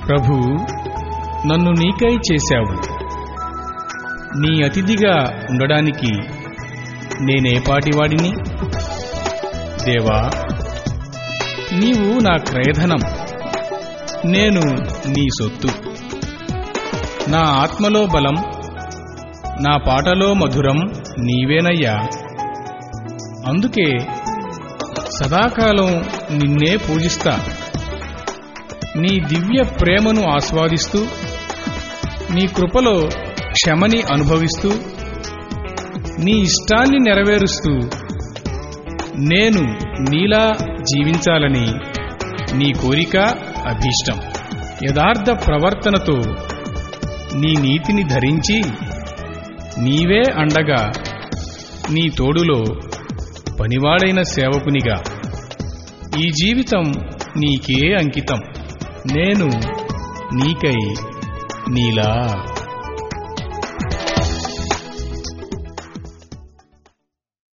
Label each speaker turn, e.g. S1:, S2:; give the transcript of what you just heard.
S1: ప్రభూ, నన్ను నీకై చేశావు. నీ అతిథిగా ఉండడానికి నేనేపాటివాడిని? దేవా, నీవు నా క్రయధనం, నేను నీ సొత్తు. నా ఆత్మలో బలం, నా పాటలో మధురం నీవేనయ్యా. అందుకే సదాకాలం నిన్నే పూజిస్తా. నీ దివ్య ప్రేమను ఆస్వాదిస్తూ, నీ కృపలో క్షమని అనుభవిస్తూ, నీ ఇష్టాన్ని నెరవేరుస్తూ నేను నీలా జీవించాలని నీ కోరిక, అభీష్టం. యథార్థ ప్రవర్తనతో నీ నీతిని ధరించి నీవే అండగా, నీ తోడులో పనివాడైన సేవకునిగా ఈ జీవితం నీకే అంకితం. నేను నీకై నీలా.